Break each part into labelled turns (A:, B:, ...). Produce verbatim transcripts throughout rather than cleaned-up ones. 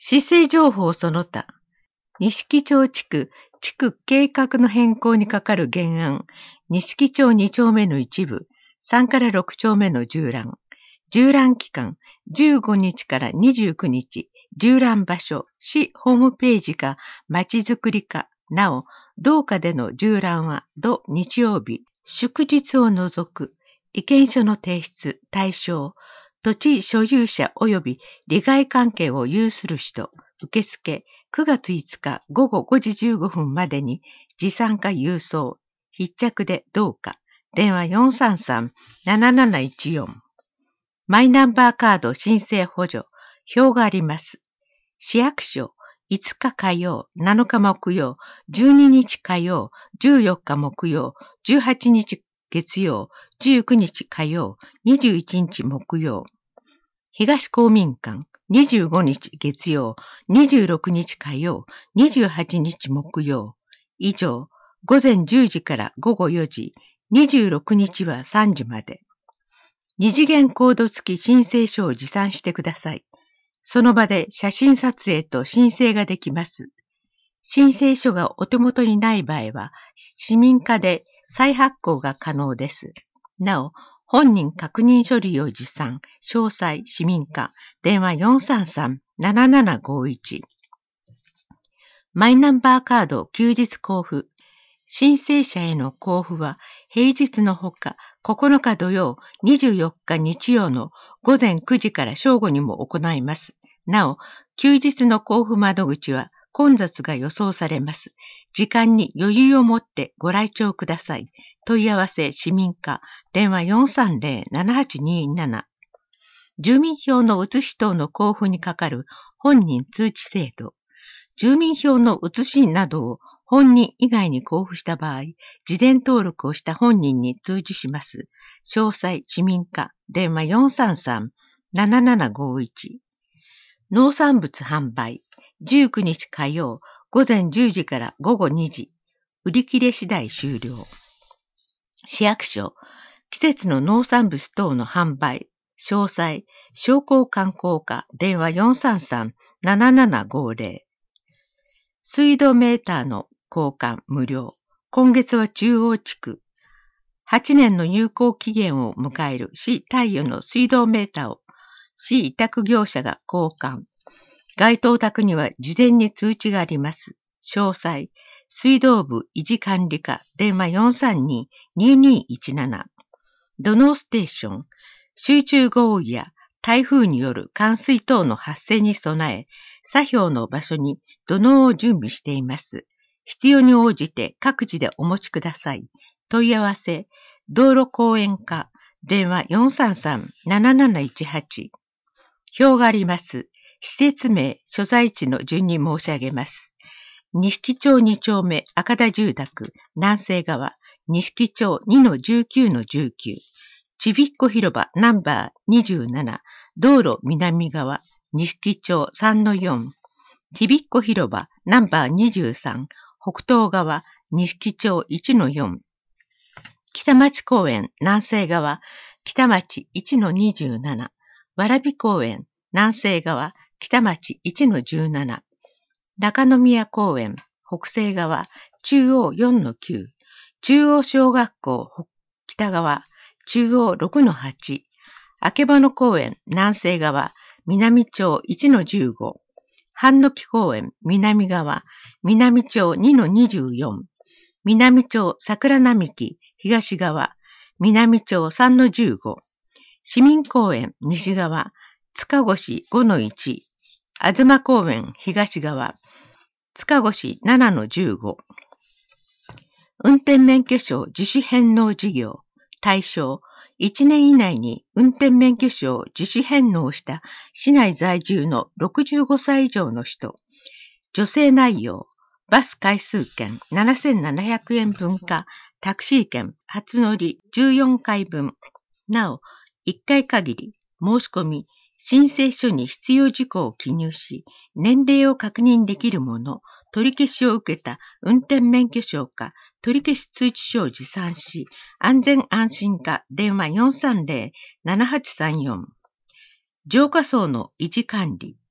A: 市政情報その他、錦町地区、地区計画の変更に係る原案、錦町に丁目の一部、さんからろく丁目の縦覧、縦覧期間、じゅうごにちからにじゅうくにち、縦覧場所、市ホームページか、まちづくり課、なお、同課での縦覧は、土日曜日、祝日を除く、意見書の提出、対象、土地所有者及び利害関係を有する人、受付、くがついつかごごごじじゅうごふんまでに持参か郵送、必着でどうか、電話 よんさんさんなななないちよん。マイナンバーカード申請補助、表があります。市役所、いつか火曜、なのか木曜、じゅうににち火曜、じゅうよっか木曜、じゅうはちにち月曜、じゅうくにち火曜、にじゅういちにち木曜。東公民館、にじゅうごにち月曜、にじゅうろくにち火曜、にじゅうはちにち木曜。以上、ごぜんじゅうじからごごよじ、にじゅうろくにちはさんじまで。二次元コード付き申請書を持参してください。その場で写真撮影と申請ができます。申請書がお手元にない場合は、市民課で再発行が可能です。なお、本人確認書類を持参、詳細、市民課、電話 よんさんさんななななごいち。マイナンバーカード休日交付。申請者への交付は、平日のほか、ここのか土曜、にじゅうよっか日曜のごぜんくじから正午にも行います。なお、休日の交付窓口は混雑が予想されます。時間に余裕を持ってご来庁ください。問い合わせ市民課、電話 よんさんぜろ ななはちにーなな。住民票の写し等の交付にかかる本人通知制度。住民票の写しなどを本人以外に交付した場合、事前登録をした本人に通知します。詳細、市民課、電話 よんさんさんななななごいち。農産物販売、じゅうくにち火曜、ごぜんじゅうじからごごにじ。売り切れ次第終了。市役所、季節の農産物等の販売、詳細、商工観光課、電話 よんさんさんななななごぜろ。水道メーターの交換無料。今月は中央地区。はちねんの有効期限を迎える市貸与の水道メーターを市委託業者が交換。該当宅には事前に通知があります。詳細、水道部維持管理課、電話 よんさんにににいちなな。土のうステーション、集中豪雨や台風による冠水等の発生に備え、作業の場所に土のうを準備しています。必要に応じて各自でお持ちください。問い合わせ、道路公園課、電話 よんさんさんなななないちはち。表があります。施設名、所在地の順に申し上げます。錦町に丁目赤田住宅、南西側、錦町 にのじゅうきゅうのじゅうきゅう。ちびっこ広場ナンバーにじゅうなな、道路南側、錦町 さんのよん。ちびっこ広場ナンバーにじゅうさん、北東側、錦町 いちのよん。北町公園南西側、北町 いちのにじゅうなな。蕨公園南西側、北町 いちのじゅうなな。中宮公園北西側、中央 よんのきゅう。中央小学校北側、中央 ろくのはち。あけぼの公園南西側、南町 いちのじゅうご。半の木公園南側、南町 にのにじゅうよん。南町桜並木東側、南町 さんのじゅうご。市民公園西側、塚越 ごのいち。東公園東側、塚越 ななのじゅうご。運転免許証自主返納事業、対象、いちねん以内に運転免許証を自主返納した市内在住のろくじゅうごさい以上の人、助成内容、バス回数券ななせんななひゃくえん分か、タクシー券初乗りじゅうよんかいぶん。なお、いっかい限り、申し込み、申請書に必要事項を記入し、年齢を確認できるもの、取り消しを受けた運転免許証か取り消し通知書を持参し、安全安心課電話 よんさんぜろ ななはちさんよん。浄化槽の維持管理、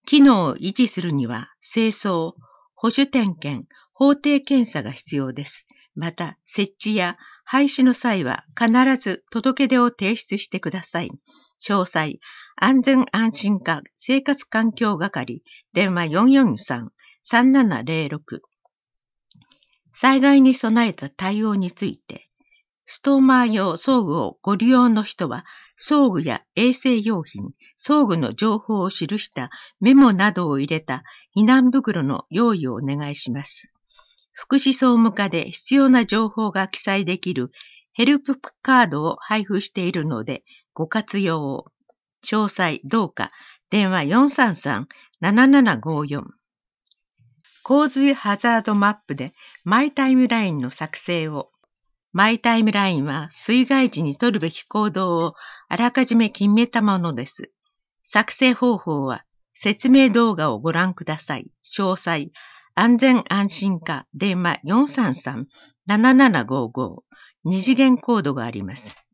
A: 機能を維持するには、清掃、保守点検、法定検査が必要です。また、設置や廃止の際は必ず届け出を提出してください。詳細、安全安心課生活環境係、電話 よんよんさん さんななゼロろく。災害に備えた対応について、ストーマー用装具をご利用の人は、装具や衛生用品、装具の情報を記したメモなどを入れた避難袋の用意をお願いします。福祉総務課で必要な情報が記載できるヘルプカードを配布しているので、ご活用を。詳細どうか、電話 よんさんさん ななななごよん。洪水ハザードマップでマイタイムラインの作成を。マイタイムラインは水害時に取るべき行動をあらかじめ決めたものです。作成方法は説明動画をご覧ください。詳細、安全安心課電話 よんさんさん ななななごご。二次元コードがあります。